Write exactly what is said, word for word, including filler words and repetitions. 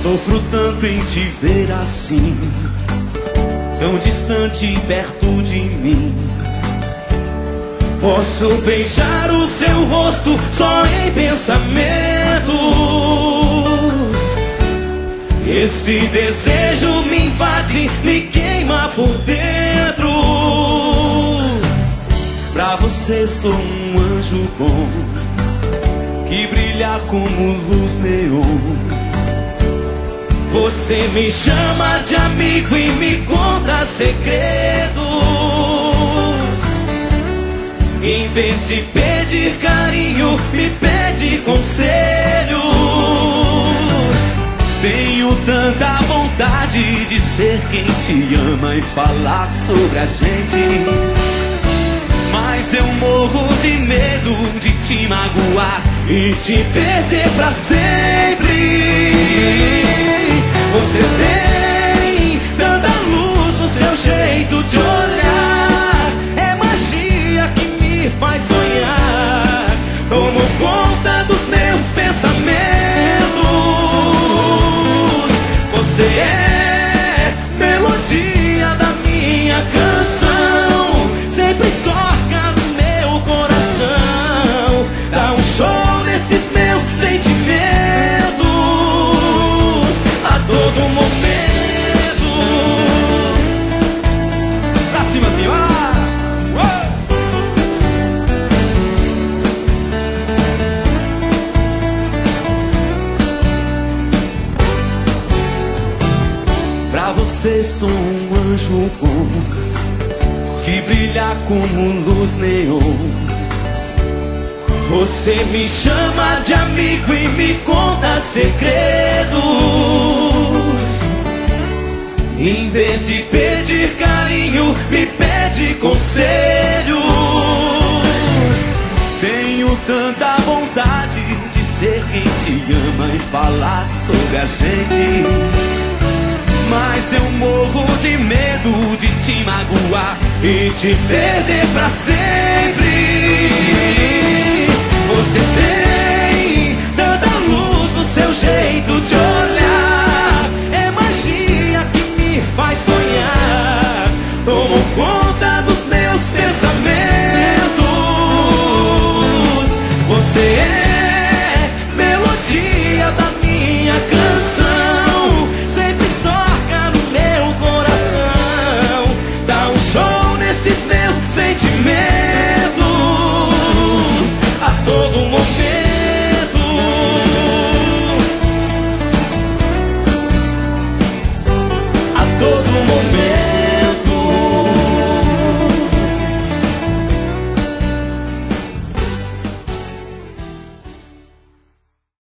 Sofro tanto em te ver assim, tão distante perto de mim. Posso beijar o seu rosto só em pensamentos. Esse desejo me invade, me queima por dentro. Pra você sou um anjo bom, que brilha como luz neon. Você me chama de amigo e me conta segredos. Em vez de pedir carinho, me pede conselhos. Tenho tanta vontade de ser quem te ama e falar sobre a gente, mas eu morro de medo de te magoar e te perder pra sempre. Você tem tanta luz no seu jeito de olhar, é magia que me faz sonhar. Tomo conta dos meus pensamentos. Você é melodia da minha canção, sempre toca no meu coração. Dá um show nesses meus sentimentos a todo momento. Pra cima assim, ah! Pra você sou um anjo bom, que brilha como luz neon. Você me chama de amigo e me conta segredos. Em vez de pedir carinho, me pede conselhos. Tenho tanta vontade de ser quem te ama e falar sobre a gente, mas eu morro de medo de te magoar e te perder pra sempre. Você tem tanta luz no seu jeito de olhar, é magia que me faz sonhar. Tomo conta dos meus pensamentos. Você é melodia da minha canção, sempre toca no meu coração. Dá um show nesses meus sentimentos